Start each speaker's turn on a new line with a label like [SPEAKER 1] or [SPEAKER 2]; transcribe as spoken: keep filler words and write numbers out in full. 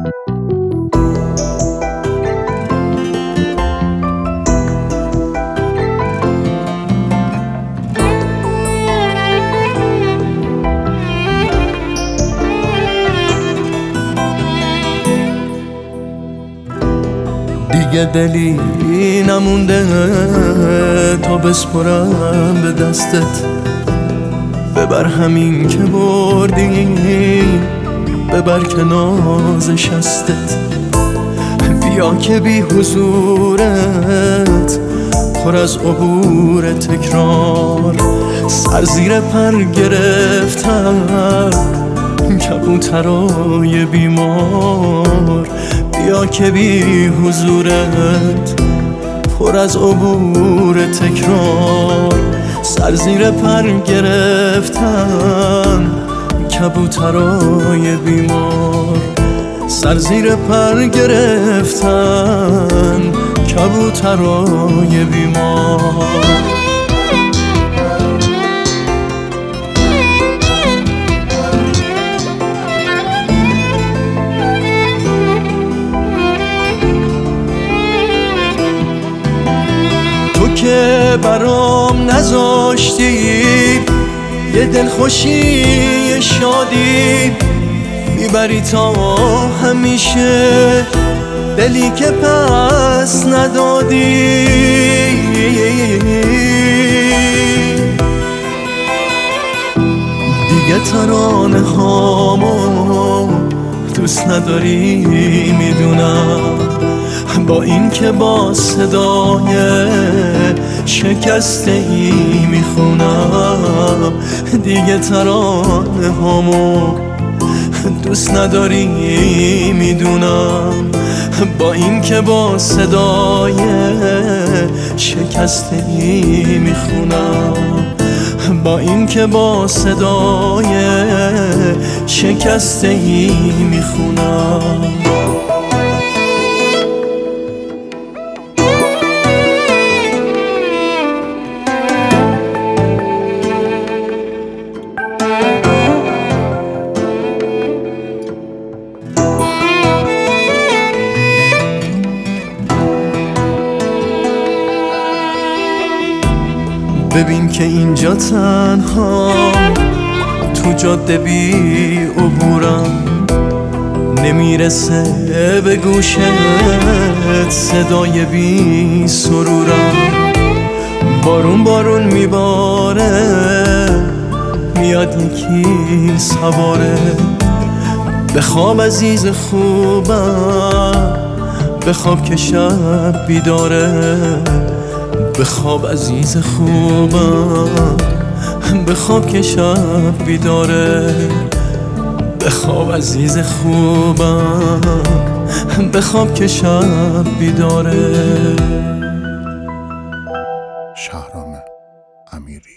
[SPEAKER 1] دیگه دلی نمونده تا بسپرم به دستت، ببر همین که بردی، ببر که نازشستت. بیا که بی حضورت پر از عبور تکرار، سر زیر پر گرفتم کبوترای بیمار. بیا که بی حضورت پر از عبور تکرار، سر زیر پر گرفتن کبوترای بیمار. سر زیر پر گرفتن کبوترای بیمار. که برام نذاشتی یه دلخوشی یه شادی، میبری تا همیشه دلی که پس ندادی. دیگه ترانه هامو دوست نداری میدونم، با این که با صدای شکسته ای میخونم. دیگه ترانه هامو دوست نداری میدونم، با این که با صدای شکسته ای میخونم. با این که با صدای شکسته ای میخونم. ببین که اینجا تنها تو جاده بی عبورم، نمیرسه به گوشت صدای بی سرورم. بارون بارون میباره میاد یکی سواره، بخواب عزیز خوبم، بخواب که شب بیداره. بخواب عزیز خوبم، بخواب که شب بیداره. بخواب عزیز خوبم، بخواب که شب بیداره.
[SPEAKER 2] شهرام امیری.